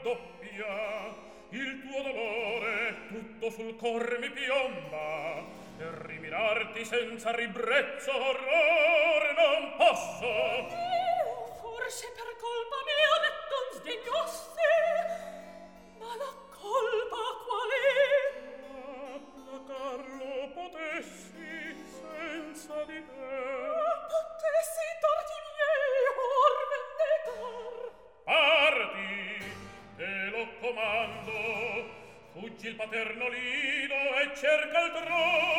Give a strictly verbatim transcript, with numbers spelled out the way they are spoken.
raddoppia, il tuo dolore tutto sul cor mi piomba, e rimirarti senza ribrezzo orrore non posso. Io forse per colpa mia detto sdegnossi, ma la colpa qual è? Applacarlo potessi senza di te. Potessi torti miei or vendicar. Parti, te lo comando, fuggi il paterno lido e cerca altrove